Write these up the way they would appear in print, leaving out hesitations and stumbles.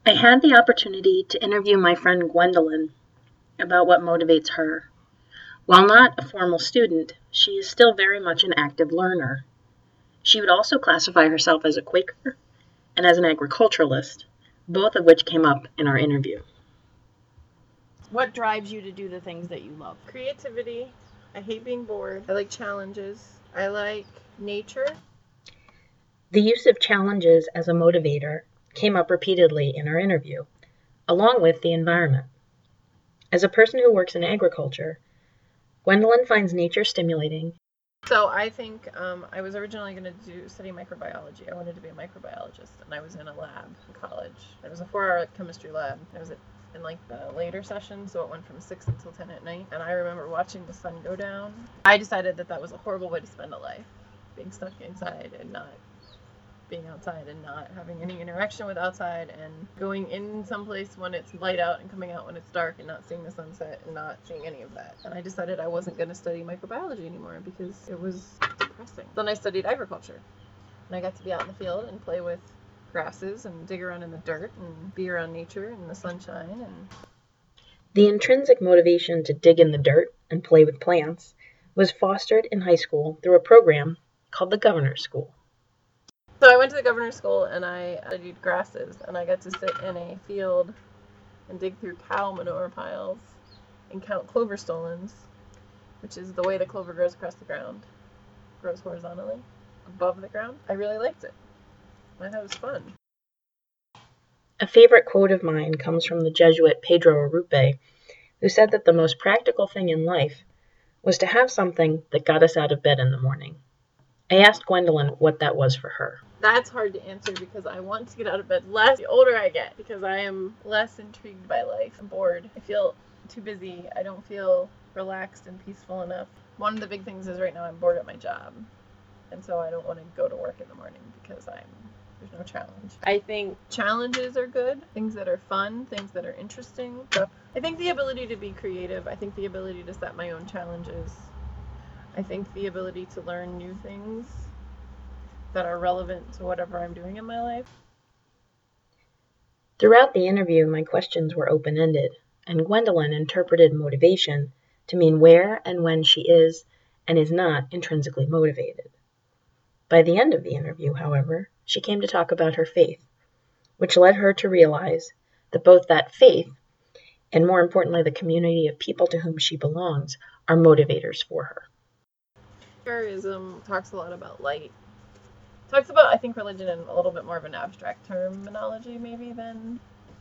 I had the opportunity to interview my friend Gwendolyn about what motivates her. While not a formal student, she is still very much an active learner. She would also classify herself as a Quaker and as an agriculturalist, both of which came up in our interview. What drives you to do the things that you love? Creativity. I hate being bored. I like challenges. I like nature. The use of challenges as a motivator came up repeatedly in our interview, along with the environment. As a person who works in agriculture, Gwendolyn finds nature stimulating. So I think I was originally going to study microbiology. I wanted to be a microbiologist, and I was in a lab in college. It was a 4-hour chemistry lab. I was in like the later session, so it went from 6 until 10 at night. And I remember watching the sun go down. I decided that was a horrible way to spend a life, being stuck inside and not being outside and not having any interaction with outside, and going in someplace when it's light out and coming out when it's dark and not seeing the sunset and not seeing any of that. And I decided I wasn't going to study microbiology anymore because it was depressing. Then I studied agriculture, and I got to be out in the field and play with grasses and dig around in the dirt and be around nature and the sunshine. And the intrinsic motivation to dig in the dirt and play with plants was fostered in high school through a program called the Governor's School. So I went to the Governor's School and I studied grasses, and I got to sit in a field and dig through cow manure piles and count clover stolons, which is the way the clover grows across the ground. It grows horizontally above the ground. I really liked it. I thought it was fun. A favorite quote of mine comes from the Jesuit Pedro Arrupe, who said that the most practical thing in life was to have something that got us out of bed in the morning. I asked Gwendolyn what that was for her. That's hard to answer because I want to get out of bed less the older I get, because I am less intrigued by life. I'm bored. I feel too busy. I don't feel relaxed and peaceful enough. One of the big things is right now I'm bored at my job, and so I don't want to go to work in the morning because there's no challenge. I think challenges are good, things that are fun, things that are interesting. So I think the ability to be creative, I think the ability to set my own challenges, I think the ability to learn new things that are relevant to whatever I'm doing in my life. Throughout the interview, my questions were open-ended, and Gwendolyn interpreted motivation to mean where and when she is and is not intrinsically motivated. By the end of the interview, however, she came to talk about her faith, which led her to realize that both that faith and, more importantly, the community of people to whom she belongs are motivators for her. Quakerism talks a lot about light. Talks about, I think, religion in a little bit more of an abstract terminology maybe than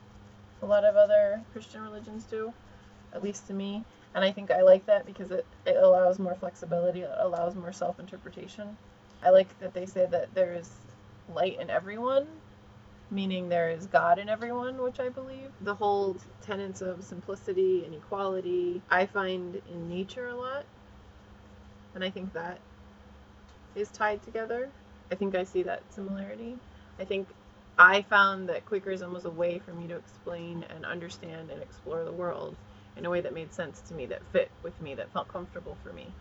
a lot of other Christian religions do, at least to me. And I think I like that because it allows more flexibility, it allows more self-interpretation. I like that they say that there is light in everyone, meaning there is God in everyone, which I believe. The whole tenets of simplicity and equality I find in nature a lot, and I think that is tied together. I think I see that similarity. I think I found that Quakerism was a way for me to explain and understand and explore the world in a way that made sense to me, that fit with me, that felt comfortable for me,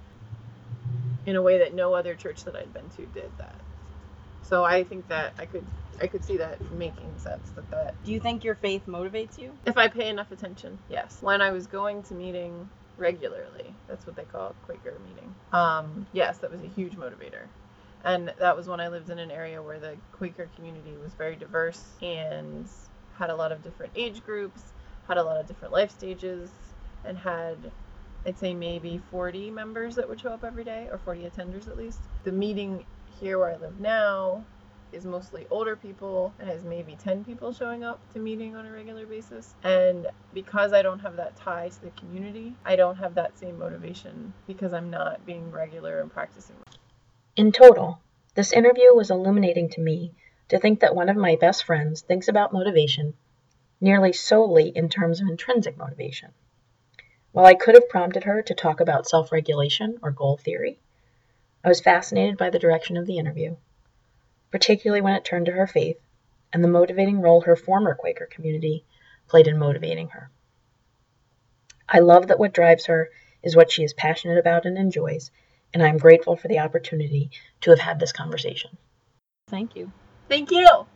in a way that no other church that I'd been to did that. So I think that I could see that making sense. That Do you think your faith motivates you? If I pay enough attention, yes. When I was going to meeting regularly, that's what they call Quaker meeting. Yes, that was a huge motivator. And that was when I lived in an area where the Quaker community was very diverse and had a lot of different age groups, had a lot of different life stages, and had, I'd say, maybe 40 members that would show up every day, or 40 attenders at least. The meeting here where I live now is mostly older people and has maybe 10 people showing up to meeting on a regular basis. And because I don't have that tie to the community, I don't have that same motivation because I'm not being regular and practicing. In total, this interview was illuminating to me to think that one of my best friends thinks about motivation nearly solely in terms of intrinsic motivation. While I could have prompted her to talk about self-regulation or goal theory, I was fascinated by the direction of the interview, particularly when it turned to her faith and the motivating role her former Quaker community played in motivating her. I love that what drives her is what she is passionate about and enjoys, and I'm grateful for the opportunity to have had this conversation. Thank you. Thank you.